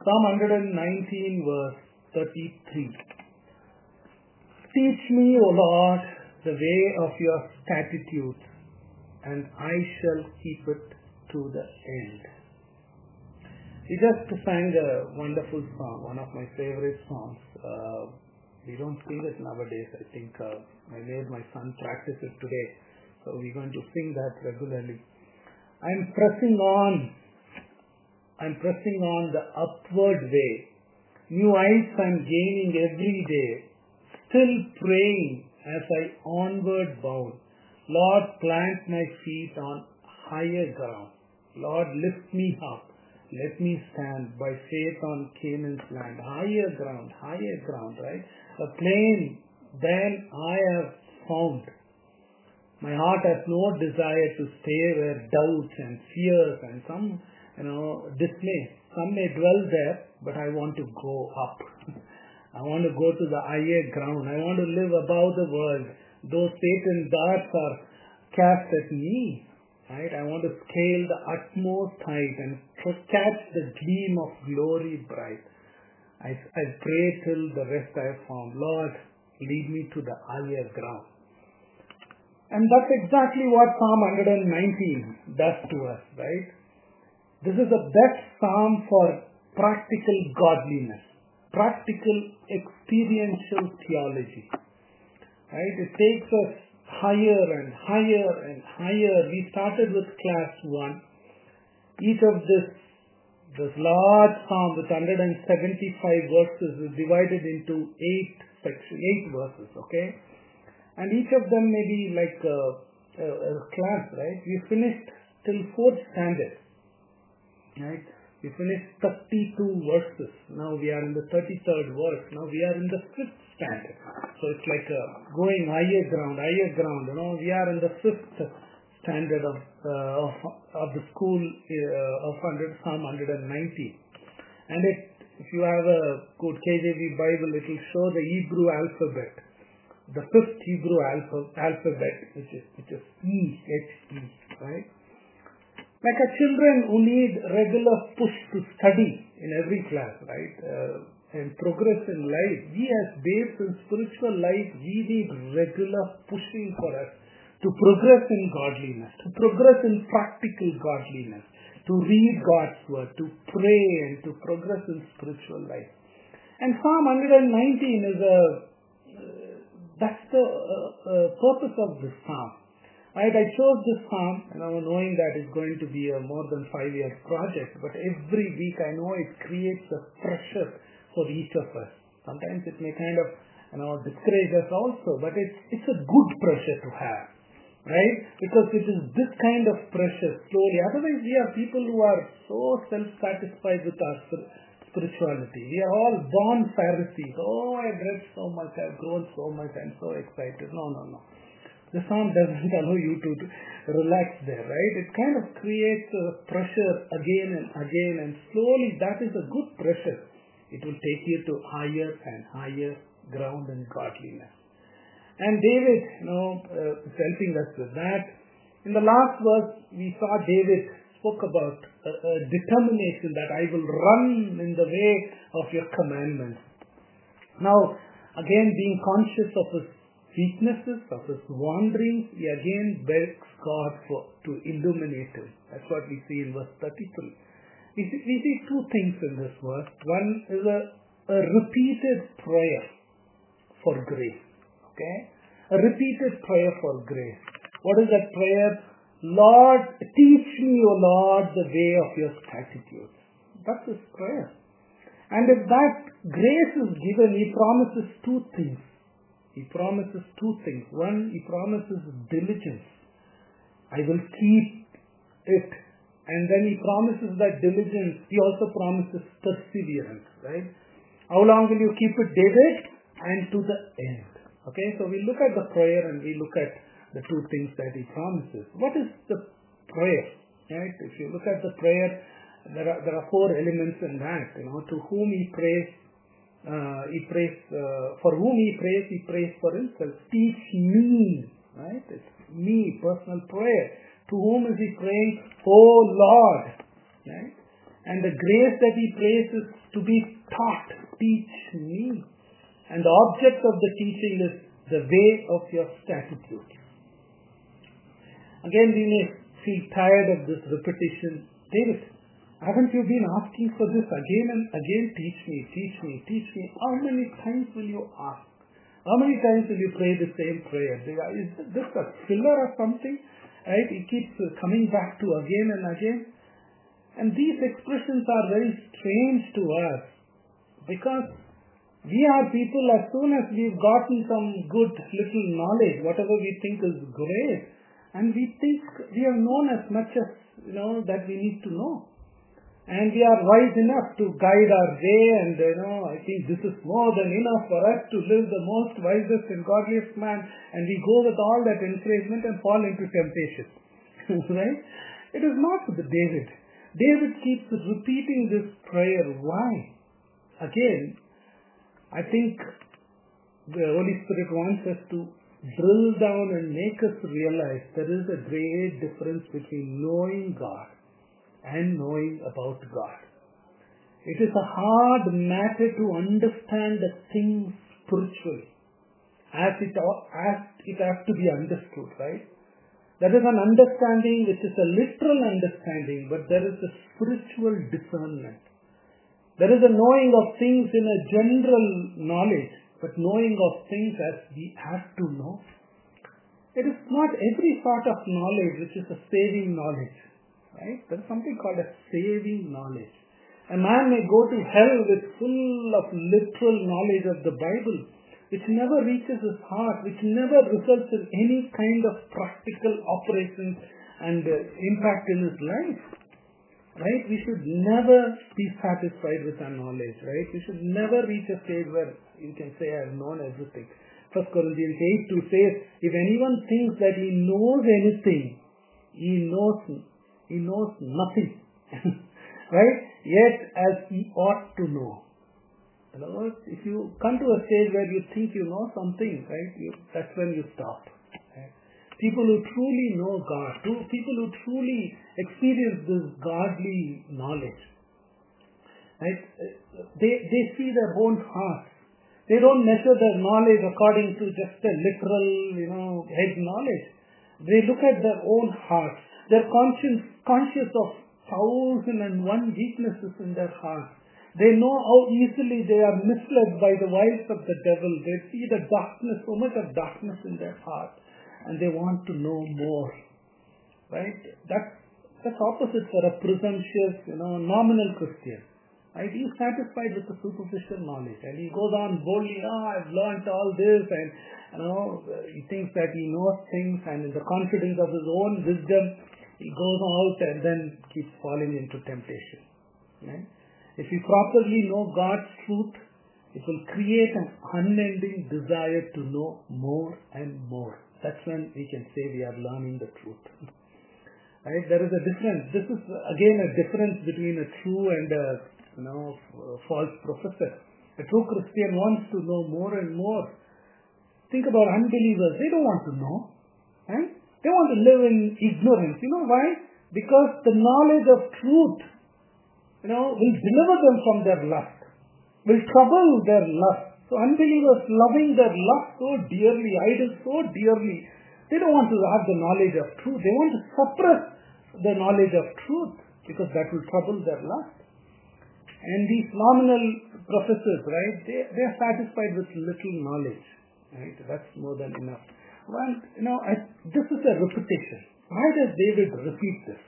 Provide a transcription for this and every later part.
Psalm 119 verse 33. Teach me, O Lord, the way of your statutes, and I shall keep it to the end. We just sang a wonderful song, one of my favorite songs. We don't sing it nowadays. I think I made my son practice it today. So we're going to sing that regularly. I'm pressing on the upward way. New heights I'm gaining every day. Still praying as I onward bound. Lord, plant my feet on higher ground. Lord, lift me up. Let me stand by faith on Canaan's land. Higher ground, right? A plain then I have found. My heart has no desire to stay where doubts and fears and some, dismay. Some may dwell there, but I want to go up. I want to go to the higher ground. I want to live above the world. Those Satan's darts are cast at me, right? I want to scale the utmost height and catch the gleam of glory bright. I pray till the rest I have found. Lord, lead me to the higher ground. And that's exactly what Psalm 119 does to us, right? This is the best psalm for practical godliness, practical experiential theology, right? It takes us higher and higher and higher. We started with class 1. Each of this large psalm with 175 verses is divided into 8 verses, okay? And each of them may be like a class, right? We finished till 4th standard, right? We finished 32 verses. Now we are in the 33rd verse. Now we are in the 5th standard. So it's like going higher ground. We are in the 5th standard of the school of Psalm 190. And if you have a good KJV Bible, it will show the Hebrew alphabet. The 5th Hebrew alphabet, which is E-H-E, right? Like a children who need regular push to study in every class, right? And progress in life. We as babes in spiritual life, we need regular pushing for us to progress in godliness, to progress in practical godliness, to read God's word, to pray and to progress in spiritual life. And Psalm 119 is that's the purpose of this psalm. Right? I chose this psalm, knowing that it's going to be a more than 5-year project, but every week I know it creates a pressure for each of us. Sometimes it may kind of discourage us also, but it's a good pressure to have, right? Because it is this kind of pressure slowly. Otherwise, we are people who are so self-satisfied with our spirituality. We are all born Pharisees. Oh, I've read so much, I've grown so much, I'm so excited. No. The psalm doesn't allow you to relax there, right? It kind of creates a pressure again and again, and slowly that is a good pressure. It will take you to higher and higher ground in godliness. And David, is helping us with that. In the last verse, we saw David spoke about a determination that I will run in the way of your commandments. Now, again, being conscious of his weaknesses, of his wanderings, he again begs God to illuminate him. That's what we see in verse 33. We see 2 things in this verse. One is a repeated prayer for grace. Okay? A repeated prayer for grace. What is that prayer? Lord, teach me, O Lord, the way of your statutes. That's his prayer. And if that grace is given, he promises 2 things. One, he promises diligence. I will keep it. And then he promises that diligence. He also promises perseverance, right? How long will you keep it, David? And to the end. Okay, so we look at the prayer and we look at the 2 things that he promises. What is the prayer? Right? If you look at the prayer, there are 4 elements in that. To whom he prays, for whom he prays for himself. Teach me, right? It's me, personal prayer. To whom is he praying? Oh Lord, right? And the grace that he prays is to be taught. Teach me. And the object of the teaching is the way of your statutes. Again, we may feel tired of this repetition. David, haven't you been asking for this again and again? Teach me, teach me, teach me. How many times will you ask? How many times will you pray the same prayer? Is this a filler or something? Right? It keeps coming back to again and again. And these expressions are very strange to us because we are people, as soon as we've gotten some good little knowledge, whatever we think is great, and we think we have known as much as that we need to know. And we are wise enough to guide our way, and I think this is more than enough for us to live the most wisest and godliest man, and we go with all that encouragement and fall into temptation. Right? It is not with David. David keeps repeating this prayer. Why? Again, I think the Holy Spirit wants us to drill down and make us realize there is a great difference between knowing God and knowing about God. It is a hard matter to understand the things spiritually as it has to be understood, right? There is an understanding which is a literal understanding, but there is a spiritual discernment. There is a knowing of things in a general knowledge, but knowing of things as we have to know. It is not every sort of knowledge which is a saving knowledge. Right? There is something called a saving knowledge. A man may go to hell with full of literal knowledge of the Bible, which never reaches his heart, which never results in any kind of practical operations and impact in his life. Right? We should never be satisfied with our knowledge. Right? We should never reach a stage where you can say, I have known everything. 1 Corinthians 8:2 says, if anyone thinks that he knows anything, he knows nothing. Right? Yet as he ought to know. In other words, if you come to a stage where you think you know something, right, that's when you stop. Right? People who truly know God, people who truly experience this godly knowledge, right, they see their own hearts. They don't measure their knowledge according to just a literal, head knowledge. They look at their own hearts. They're conscious of 1,001 weaknesses in their heart. They know how easily they are misled by the wiles of the devil. They see the darkness, so much of darkness in their heart, and they want to know more. Right? That's opposite for a presumptuous, nominal Christian. Right? He's satisfied with the superficial knowledge, and he goes on boldly, I've learned all this, and he thinks that he knows things, and in the confidence of his own wisdom, he goes out and then keeps falling into temptation. Right? If we properly know God's truth, it will create an unending desire to know more and more. That's when we can say we are learning the truth. Right? There is a difference. This is again a difference between a true and a false professor. A true Christian wants to know more and more. Think about unbelievers. They don't want to know. Right? They want to live in ignorance. You know why? Because the knowledge of truth, will deliver them from their lust, will trouble their lust. So unbelievers loving their lust so dearly, idols so dearly, they don't want to have the knowledge of truth. They want to suppress the knowledge of truth because that will trouble their lust. And these nominal professors, right, they are satisfied with little knowledge. Right? That's more than enough. Well, this is a repetition. Why does David repeat this?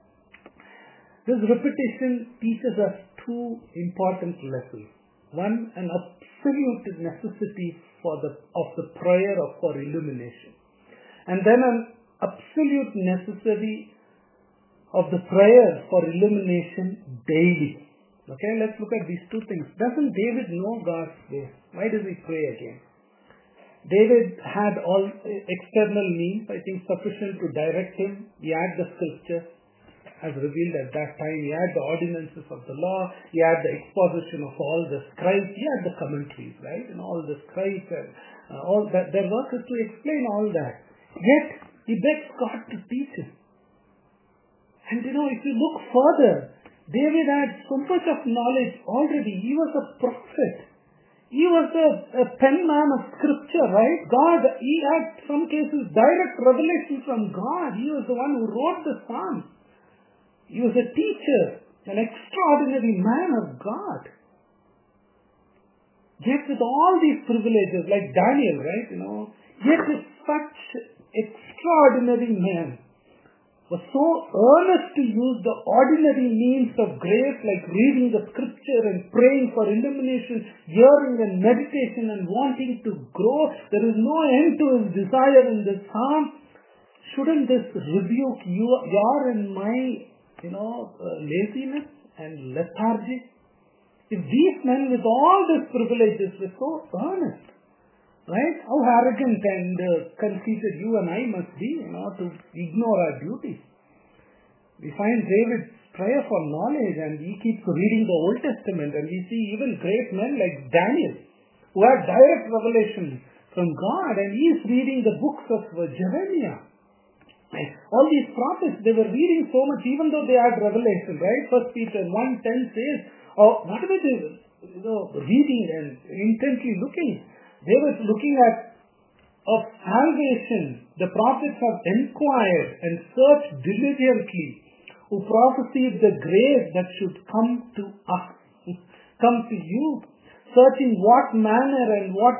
This repetition teaches us two important lessons. One, an absolute necessity of the prayer for illumination. And then an absolute necessity of the prayer for illumination daily. Okay, let's look at these two things. Doesn't David know God's way? Why does he pray again? David had all external means, I think, sufficient to direct him. He had the scripture as revealed at that time. He had the ordinances of the law. He had the exposition of all the scribes. He had the commentaries, right? And all the scribes and all that. Their work is to explain all that. Yet, he begs God to teach him. And if you look further, David had so much of knowledge already. He was a prophet. He was a penman of scripture, right? He had some cases direct revelation from God. He was the one who wrote the Psalms. He was a teacher, an extraordinary man of God. Yet with all these privileges, like Daniel, right? Yet with such extraordinary man, was so earnest to use the ordinary means of grace, like reading the scripture and praying for illumination, hearing and meditation and wanting to grow. There is no end to his desire in this psalm. Shouldn't this rebuke your and my, laziness and lethargy? If these men with all these privileges were so earnest, right? How arrogant and conceited you and I must be, to ignore our duties. We find David's prayer for knowledge, and he keeps reading the Old Testament, and we see even great men like Daniel, who had direct revelation from God, and he is reading the books of Jeremiah. All these prophets, they were reading so much, even though they had revelation, right? 1 Peter 1:10 says, whatever they were reading and intently looking, they were looking at of salvation. The prophets have inquired and searched diligently, who prophesied the grace that should come to us, come to you, searching what manner and what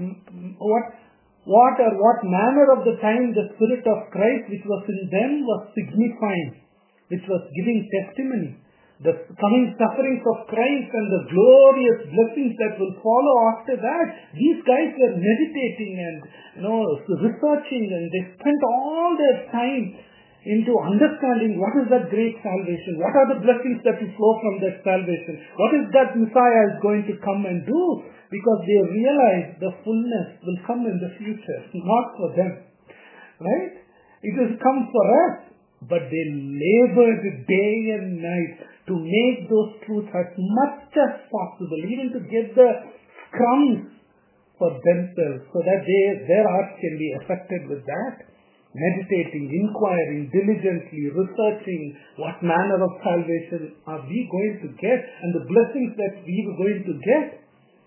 manner of the time the Spirit of Christ which was in them was signifying, which was giving testimony. The coming sufferings of Christ and the glorious blessings that will follow after that. These guys were meditating and researching, and they spent all their time into understanding what is that great salvation, what are the blessings that will flow from that salvation, what is that Messiah is going to come and do, because they realize the fullness will come in the future, not for them, right? It has come for us, but they labored day and night to make those truths as much as possible, even to get the crumbs for themselves, so that their hearts can be affected with that. Meditating, inquiring, diligently researching what manner of salvation are we going to get, and the blessings that we were going to get.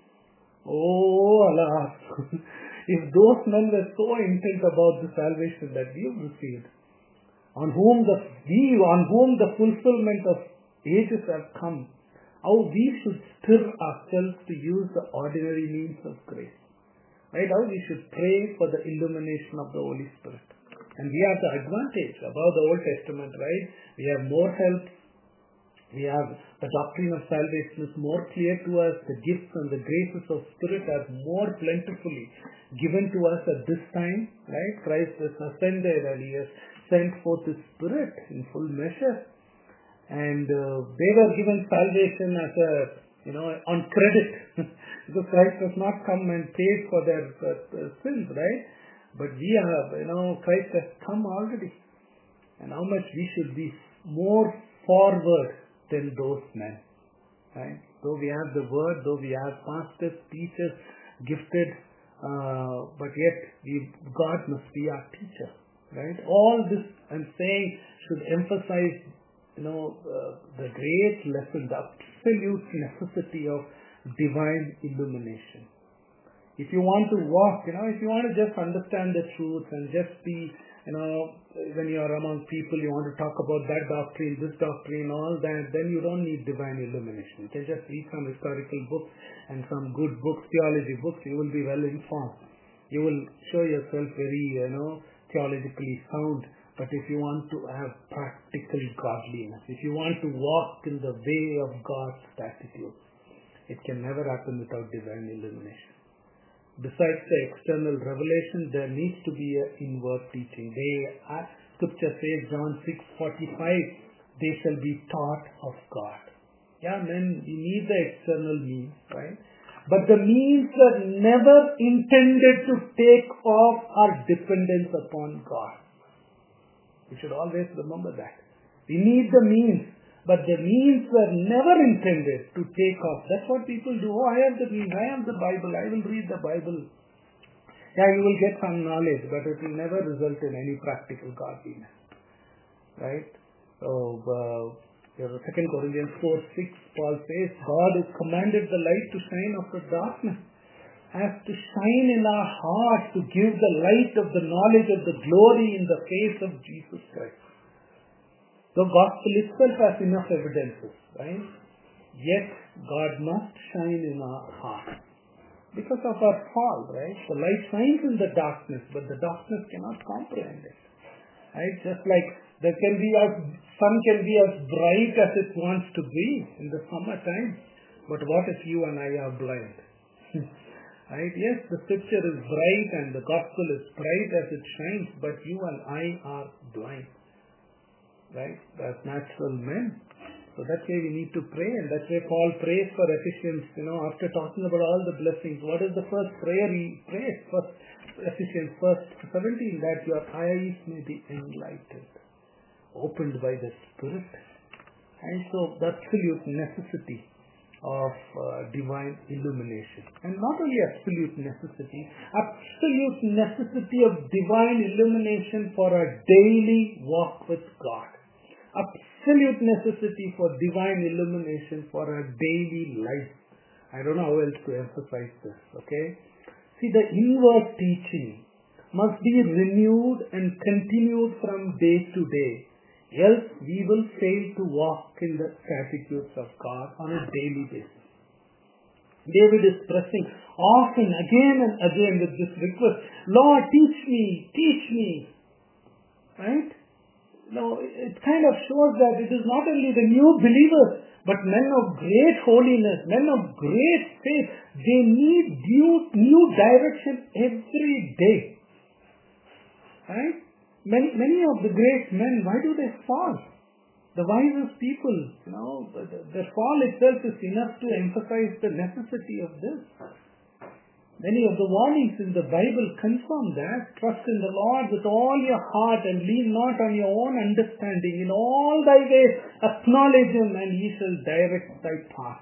Oh, alas! If those men were so intent about the salvation that we have received, on whom the fulfillment of ages have come, how we should stir ourselves to use the ordinary means of grace. Right? How we should pray for the illumination of the Holy Spirit. And we have the advantage above the Old Testament, right? We have more help. We have the doctrine of salvation is more clear to us. The gifts and the graces of Spirit are more plentifully given to us at this time, right? Christ has ascended and He has sent forth His Spirit in full measure. And they were given salvation as on credit. Because Christ has not come and paid for their sins, right? But we have, Christ has come already. And how much we should be more forward than those men, right? Though we have the word, though we have pastors, teachers, gifted, but yet God must be our teacher, right? All this I'm saying should emphasize, the great lesson, the absolute necessity of divine illumination. If you want to walk, if you want to just understand the truth and just be, when you are among people, you want to talk about that doctrine, this doctrine, all that, then you don't need divine illumination. You can just read some historical books and some good books, theology books. You will be well informed. You will show yourself very, theologically sound. But if you want to have practical godliness, if you want to walk in the way of God's statutes, it can never happen without divine illumination. Besides the external revelation, there needs to be an inward teaching. Scripture says, John 6:45, they shall be taught of God. Yeah, men, we need the external means, right? But the means were never intended to take off our dependence upon God. We should always remember that. We need the means, but the means were never intended to take off. That's what people do. Oh, I have the means, I have the Bible, I will read the Bible. Yeah, you will get some knowledge, but it will never result in any practical godliness. Right? So, 2 Corinthians 4:6, Paul says, God has commanded the light to shine after darkness, as to shine in our hearts to give the light of the knowledge of the glory in the face of Jesus Christ. The gospel itself has enough evidences, right? Yet God must shine in our hearts because of our fall, right? The light shines in the darkness, but the darkness cannot comprehend it, right? Just like sun can be as bright as it wants to be in the summertime, but what if you and I are blind? Right? Yes, the scripture is bright and the gospel is bright as it shines, but you and I are blind, right? As natural men. So that's why we need to pray, and that's why Paul prays for Ephesians. After talking about all the blessings, what is the first prayer he prays? First, Ephesians 1:17, that your eyes may be enlightened, opened by the Spirit. And so the absolute necessity of divine illumination. And not only absolute necessity of divine illumination for our daily walk with God. Absolute necessity for divine illumination for our daily life. I don't know how else to emphasize this, okay? See, the inward teaching must be renewed and continued from day to day, else we will fail to walk in the statutes of God on a daily basis. David is pressing often, again and again with this request, Lord, teach me, right? It kind of shows that it is not only the new believers, but men of great holiness, men of great faith, they need new direction every day. Right? Many of the great men, why do they fall? The wisest people, their fall itself is enough to emphasize the necessity of this. Many of the warnings in the Bible confirm that. Trust in the Lord with all your heart and lean not on your own understanding. In all thy ways acknowledge Him and He shall direct thy path.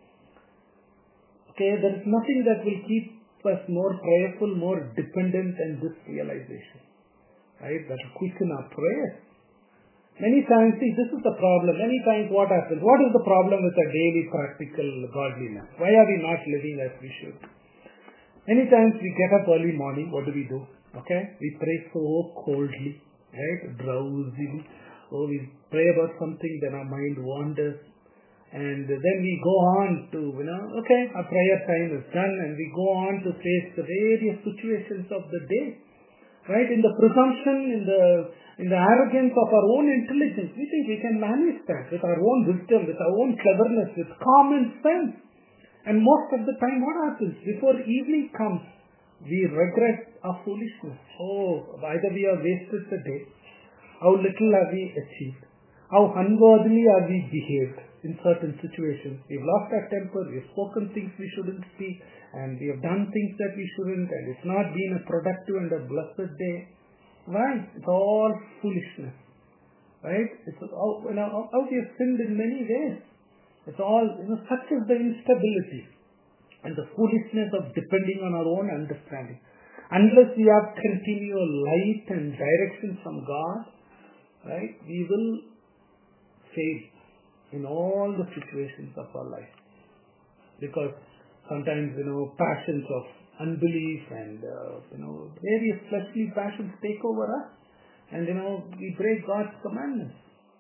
Okay, there is nothing that will keep us more prayerful, more dependent than this realization. Right? That will quicken our prayers. Many times, see, this is the problem. Many times what happens? What is the problem with our daily practical godliness? Why are we not living as we should? Many times we get up early morning, what do? Okay? We pray so coldly, right? Drowsily. Oh, we pray about something, then our mind wanders. And then we go on to, okay, our prayer time is done, and we go on to face the various situations of the day. Right? In the presumption, in the arrogance of our own intelligence, we think we can manage that with our own wisdom, with our own cleverness, with common sense. And most of the time, what happens? Before evening comes, we regret our foolishness. Oh, either we have wasted the day, how little have we achieved, how unworthily have we behaved in certain situations. We've lost our temper, we've spoken things we shouldn't speak, and we have done things that we shouldn't, and it's not been a productive and a blessed day. Why? It's all foolishness. Right? It's all, how we have sinned in many ways. It's all, such is the instability and the foolishness of depending on our own understanding. Unless we have continual light and direction from God, right, we will fail in all the situations of our life. Because sometimes, passions of unbelief and, various fleshly passions take over us. And, we break God's commandments.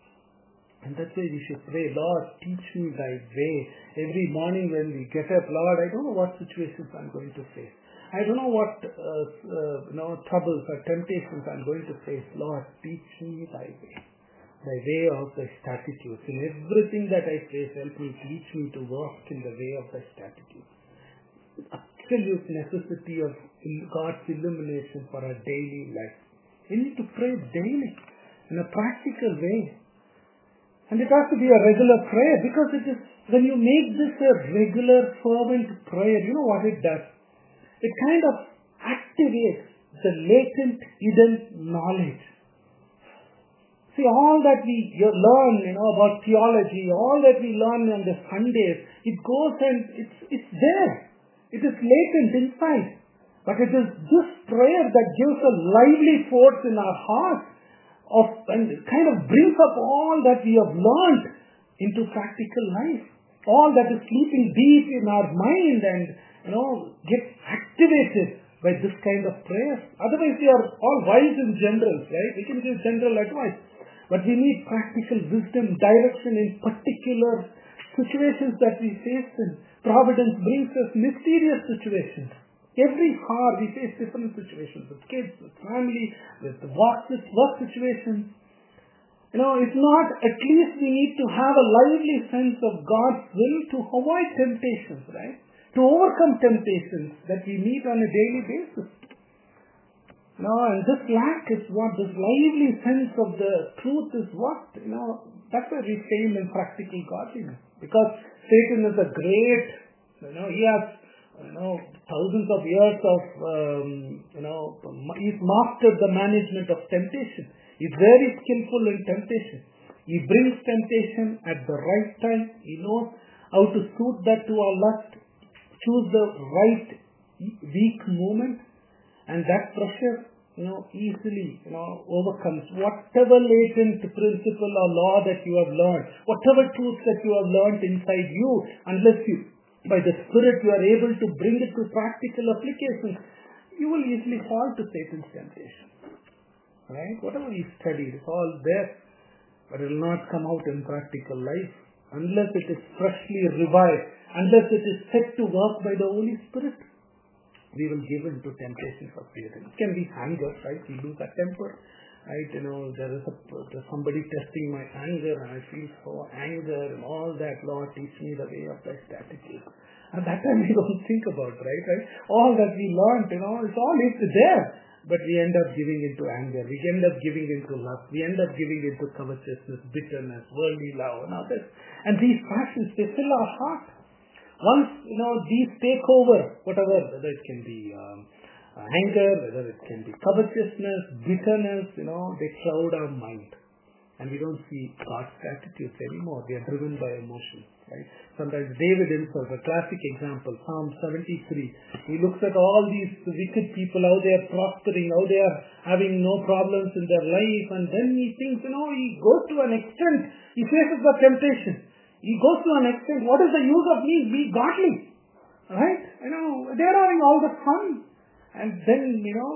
And that's why we should pray, Lord, teach me thy way. Every morning when we get up, Lord, I don't know what situations I'm going to face. I don't know what troubles or temptations I'm going to face. Lord, teach me thy way of thy statutes. In everything that I face, help me, teach me to walk in the way of thy statutes. Absolute necessity of God's illumination for our daily life. We need to pray daily in a practical way. And it has to be a regular prayer, because it is, when you make this a regular fervent prayer, you know what it does? It kind of activates the latent hidden knowledge. See, all that we learn, about theology, all that we learn on the Sundays, it goes and it's there. It is latent inside. But it is this prayer that gives a lively force in our hearts and kind of brings up all that we have learned into practical life. All that is sleeping deep in our mind and, gets activated by this kind of prayer. Otherwise, we are all wise in general, right? We can give general advice. But we need practical wisdom, direction in particular situations that we face in. Providence brings us mysterious situations. Every hour we face different situations with kids, with family, with work situations. If not, at least we need to have a lively sense of God's will to avoid temptations, right? To overcome temptations that we meet on a daily basis. And this lack is what, this lively sense of the truth is what, that's why we fail in practical godliness. Because Satan is a great, he has, thousands of years of, he's mastered the management of temptation. He's very skillful in temptation. He brings temptation at the right time. He knows how to suit that to our lust, choose the right weak moment, and that pressure, easily, overcomes whatever latent principle or law that you have learned, whatever truth that you have learned inside you, unless you, by the Spirit, you are able to bring it to practical applications, you will easily fall to Satan's temptation. Right? Whatever you studied, it's all there, but it will not come out in practical life unless it is freshly revived, unless it is set to work by the Holy Spirit. We will give in to temptations of Satan. It can be anger, right? We lose our temper, right? There's somebody testing my anger, and I feel so anger and all that. Lord, teach me the way of thy statutes. At that time, we don't think about, right? All that we learned, it's there. But we end up giving into anger. We end up giving into lust. We end up giving into covetousness, bitterness, worldly love, and others. And these passions, they fill our heart. Once, these take over, whatever, whether it can be anger, whether it can be covetousness, bitterness, they cloud our mind. And we don't see God's attitudes anymore. We are driven by emotions, right? Sometimes David himself, a classic example, Psalm 73. He looks at all these wicked people, how they are prospering, how they are having no problems in their life, and then he thinks, he goes to an extent, he faces the temptation. He goes to an extent, what is the use of me? Be godly, right? They are having all the fun. And then,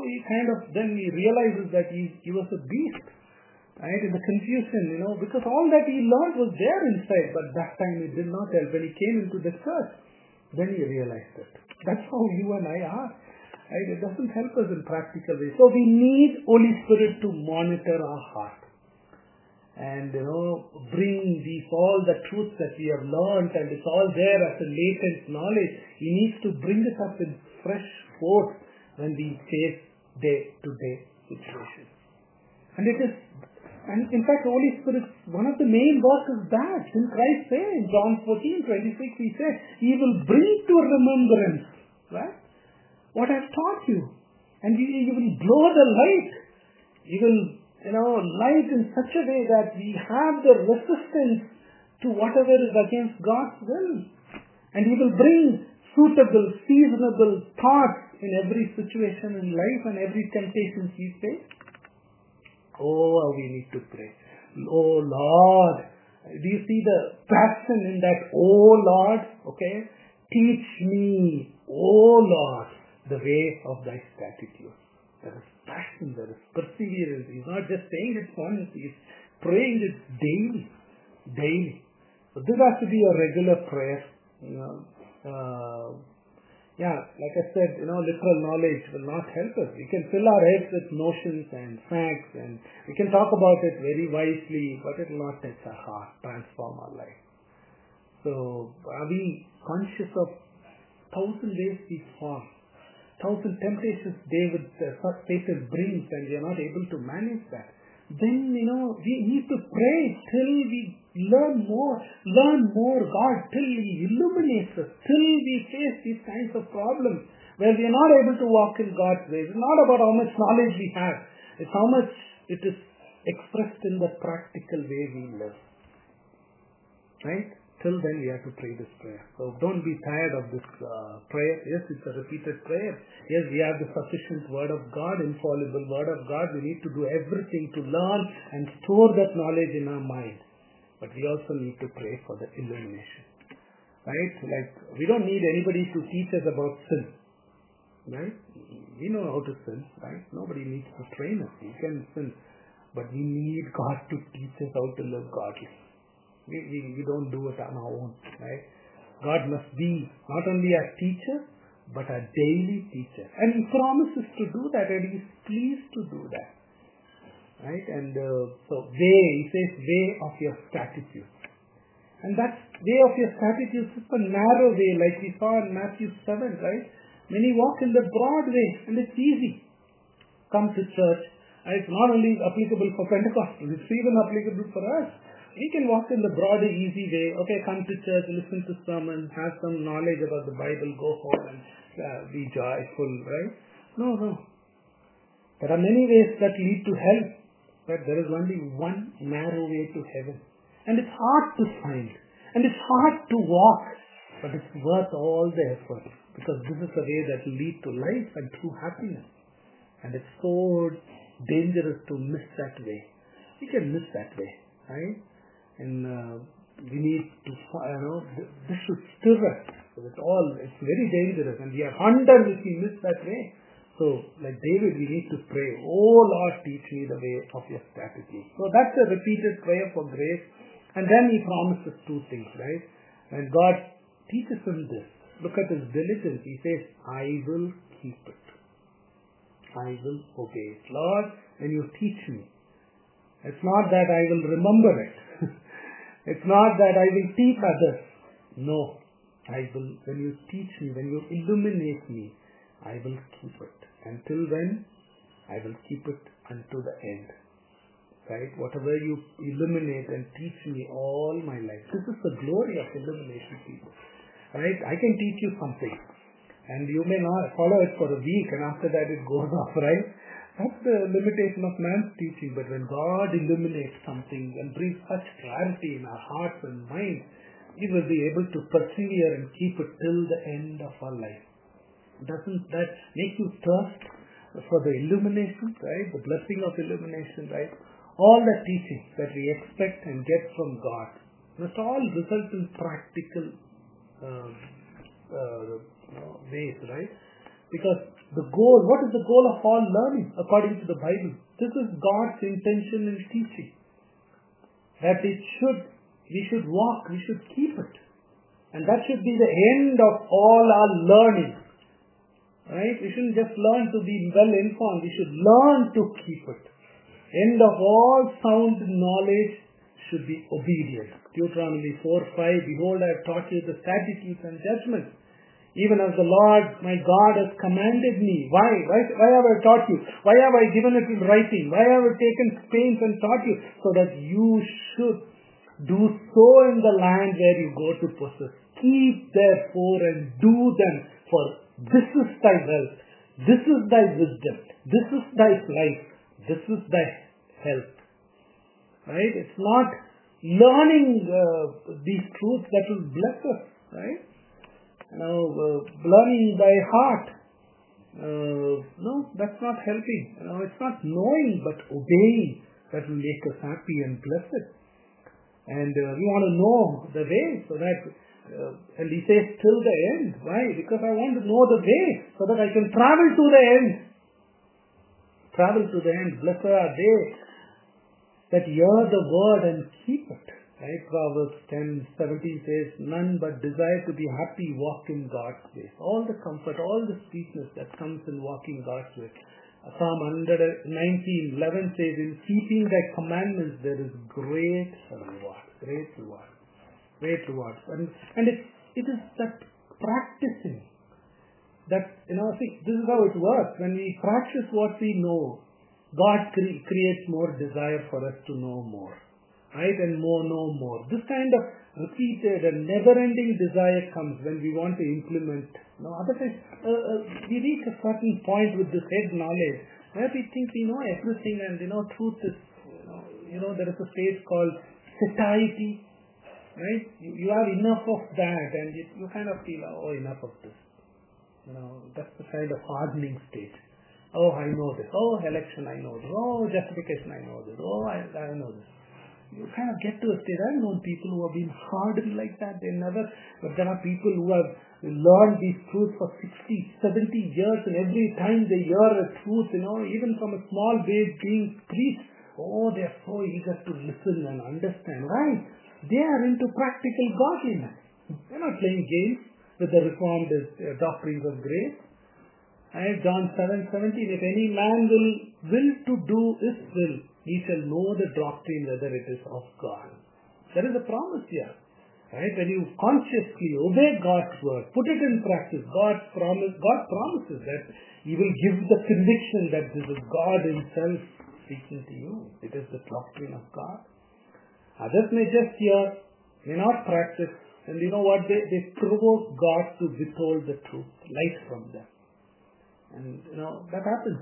he realizes that he was a beast. Right, in the confusion, because all that he learned was there inside, but that time it did not help. When he came into the church, then he realized it. That's how you and I are. Right? It doesn't help us in practical ways. So we need Holy Spirit to monitor our heart. And, bring all the truths that we have learned, and it's all there as a latent knowledge. He needs to bring it up in fresh force when we face day-to-day situations. And in fact, the Holy Spirit, one of the main works is that. In Christ said, in John 14:26, he said, he will bring to remembrance, right, what I've taught you. And he will blow the light. He will, light in such a way that we have the resistance to whatever is against God's will. And he will bring suitable, seasonable thoughts in every situation in life and every temptation we face. Oh, how we need to pray. Oh, Lord. Do you see the passion in that? Oh, Lord. Okay. Teach me, oh, Lord, the way of thy statutes. There is passion. There is perseverance. He's not just saying it once. He's praying it daily. Daily. So this has to be a regular prayer. Like I said, literal knowledge will not help us. We can fill our heads with notions and facts, and we can talk about it very wisely, but it will not touch our heart, transform our life. So, are we conscious of 1,000 ways we fall, 1,000 temptations Satan brings, and we are not able to manage that? Then, we need to pray till we learn more, God, till He illuminates us, till we face these kinds of problems where we are not able to walk in God's ways. It's not about how much knowledge we have, it's how much it is expressed in the practical way we live. Right? Till then we have to pray this prayer. So don't be tired of this prayer. Yes, it's a repeated prayer. Yes, we have the sufficient Word of God, infallible Word of God. We need to do everything to learn and store that knowledge in our mind. but we also need to pray for the illumination. Right? Like, we don't need anybody to teach us about sin. Right? We know how to sin. Right? Nobody needs to train us. We can sin. But we need God to teach us how to live godly. We don't do it on our own. Right? God must be not only our teacher, but our daily teacher. And He promises to do that, and He is pleased to do that. Right? And so He says, way of your statutes. And that way of your statutes is a narrow way, like we saw in Matthew 7, right? Many walk in the broad way, and it's easy. Come to church. And it's not only applicable for Pentecostals, it's even applicable for us. We can walk in the broad, easy way. Okay, come to church, listen to sermons, have some knowledge about the Bible, go home and be joyful, right? No. There are many ways that lead to hell, but there is only one narrow way to heaven. And it's hard to find. And it's hard to walk. But it's worth all the effort. Because this is a way that will lead to life and true happiness. And it's so dangerous to miss that way. We can miss that way. Right? And we need to, this should stir us. So it's very dangerous. And we are undone if we miss that way. So, like David, we need to pray, oh Lord, teach me the way of your statutes. So that's a repeated prayer for grace. And then He promises two things, right? And God teaches him this. Look at his diligence. He says, I will keep it. I will obey it. Lord, when you teach me, it's not that I will remember it. It's not that I will teach others. No. When you teach me, when you illuminate me, I will keep it. Until when? I will keep it unto the end. Right? Whatever you illuminate and teach me all my life. This is the glory of illumination, people. Right? I can teach you something. And you may not follow it for a week and after that it goes off, right? That's the limitation of man's teaching. But when God illuminates something and brings such clarity in our hearts and minds, we will be able to persevere and keep it till the end of our life. Doesn't that make you thirst for the illumination, right? The blessing of illumination, right? All the teaching that we expect and get from God must all result in practical ways, right? Because the goal, what is the goal of all learning according to the Bible? This is God's intention in teaching. That we should walk, we should keep it. And that should be the end of all our learning. Right? We shouldn't just learn to be well informed, we should learn to keep it. End of all sound knowledge should be obedience. Deuteronomy 4:5, behold, I have taught you the statutes and judgments, even as the Lord my God has commanded me. Why have I taught you? Why have I given it in writing? Why have I taken pains and taught you? So that you should do so in the land where you go to possess. Keep therefore and do them, for this is thy wealth, this is thy wisdom, this is thy life, this is thy health. Right? It's not learning these truths that will bless us. Right? Learning by heart. No, that's not helping. It's not knowing but obeying that will make us happy and blessed. And we want to know the way so that, and he says till the end. Why? Because I want to know the way so that I can travel to the end. Travel to the end. Blessed are they that hear the word and keep it. Right? Proverbs 10:17 says, none but desire to be happy walk in God's ways. All the comfort, all the sweetness that comes in walking God's way. Psalm 119:11 says, in keeping thy commandments there is great reward. Great reward. Great reward. And it is that practicing that, see, this is how it works. When we practice what we know, God creates more desire for us to know more. Right? And know more. This kind of repeated and never-ending desire comes when we want to implement. Otherwise, we reach a certain point with this head knowledge where we think we know everything, and truth is, there is a phase called satiety. Right? You have enough of that, and you kind of feel, enough of this. That's the kind of hardening stage. I know this. Election, I know this. Justification, I know this. I know this. you kind of get to a state. I've known people who have been hardened like that. But there are people who have learned these truths for 60, 70 years, and every time they hear a truth, even from a small babe being preached, they are so eager to listen and understand. Right? They are into practical godliness. They're not playing games with the reformed doctrines of grace. Right? John 7:17, if any man will to do his will, he shall know the doctrine whether it is of God. There is a promise here. Right? When you consciously obey God's word, put it in practice, God promises that He will give the conviction that this is God Himself speaking to you. It is the doctrine of God. Others may just hear, may not practice, and you know what? They provoke God to withhold the truth, light from them. And that happens.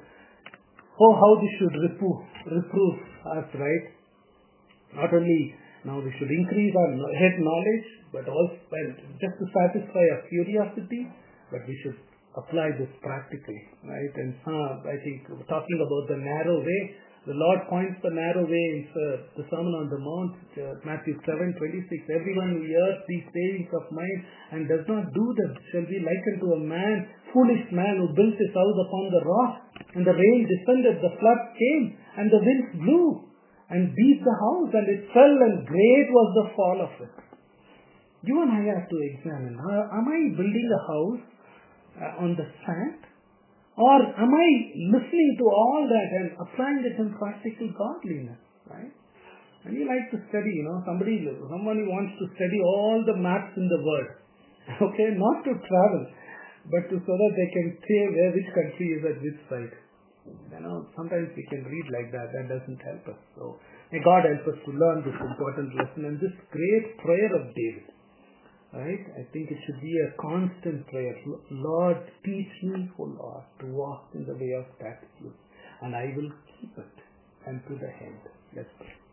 How this should reprove us, right? Not only now we should increase our head knowledge, but also just to satisfy our curiosity, but we should apply this practically, right? And I think talking about the narrow way, the Lord points the narrow way in the Sermon on the Mount, Matthew 7:26. Everyone who hears these sayings of mine and does not do them shall be likened to a foolish man who built his house upon the rock, and the rain descended, the flood came, and the winds blew and beat the house, and it fell, and great was the fall of it. You and I have to examine, am I building a house on the sand? Or am I listening to all that and applying it in practical godliness? Right? And you like to study, someone who wants to study all the maps in the world. Okay, not to travel, but so that they can say which country is at which side. Sometimes we can read like that. That doesn't help us. So may God help us to learn this important lesson and this great prayer of David. Right? I think it should be a constant prayer. Lord, teach me, O Lord, to walk in the way of statutes, and I will keep it and to the end. Let's pray.